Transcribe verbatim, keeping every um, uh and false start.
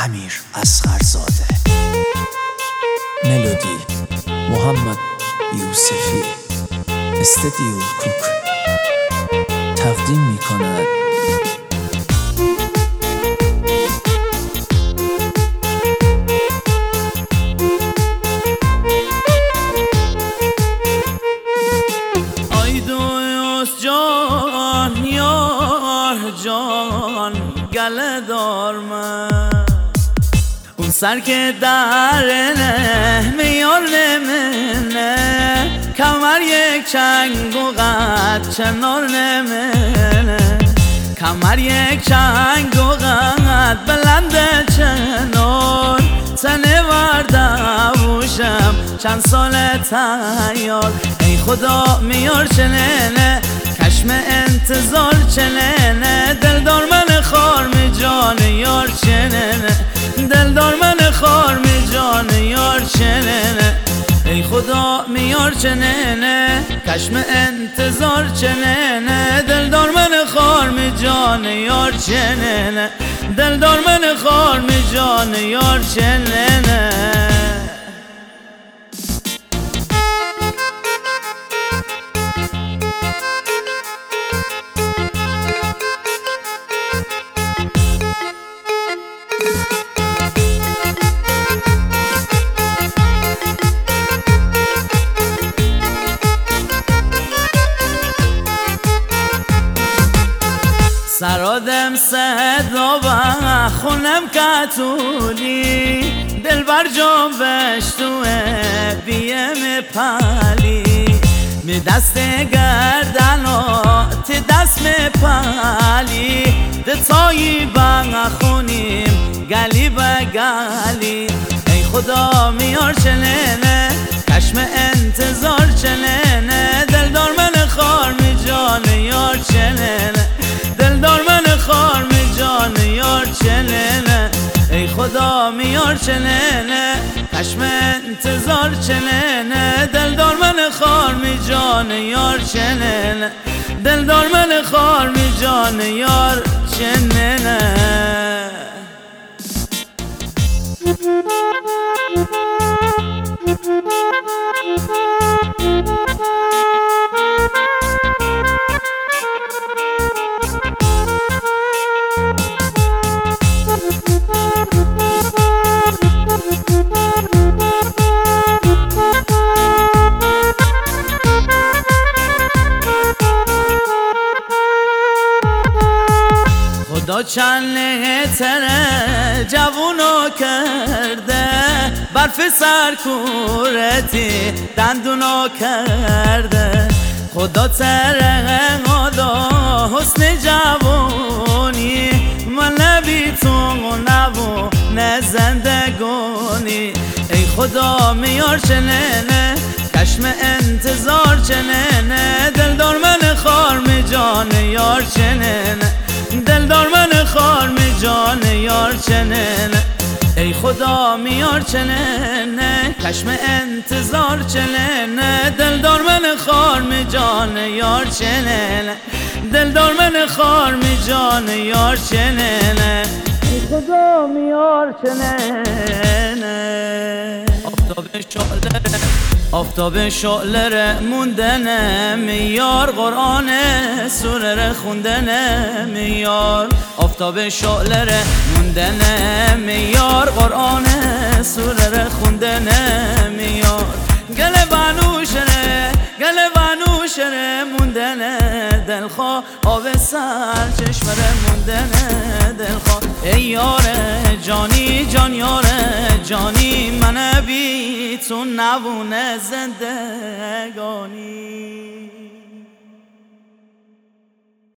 امیر اصغرزاده. ملودی محمد یوسفی. استدیو کوک تقدیم می کند. جان یار جان گله دار من اون سر که درنه میار نمنه کمر یک چنگ و قد چنار نمنه کمر یک چنگ و قد بلنده چنار تنه ورده بوشم چند سال تیار ای خدا میار چننه کشم انتظار چننه دلدار من خار می جان یار چننه دلدار من خار می جان یار چننه ای خدا میار چننه کشم انتظار چننه دلدار من خار می جان یار چننه دلدار من خار می جان یار چننه سرادم صدا و خونم کتولی دل بر جام بشتوه بیم پلی می دست گردن و تی دست می پلی دتایی بغ خونیم گلی به گلی ای خدا میار چننه کشم انتظار چننه دلدار من خار می جان یار چننه دلدار من خار می جان یار چننه ای خدا میار چننه کشم انتظار چننه دلدار من خار می جان یار چننه دلدار من خار می جان یار چننه خدا چند تره جوونو کرده برف سرکورتی دندونو کرده خدا تره خدا حسن جوونی من نبی تو نبو نه زندگونی ای خدا میار چننه کشم انتظار چننه دلدار من خار می جان یار چننه دلدار من خار می جان یار چننه ای خدا میار چننه کشم انتظار چننه دلدار من خار می جان یار چننه دلدار من خار می جان یار چننه ای خدا میار چننه آفتاب شعله آفتاب شعله موندنه میار قرآن سوره خوندنه میار آفتاب شعله موندنه میار قرآن سوره خوندنه میار گله بانوشره گله بانوشره موندنه دلخواه آب سر چشمره موندنه دلخواه ای یاره جانی جان یاره جانی من بی تو نبونه زندگانی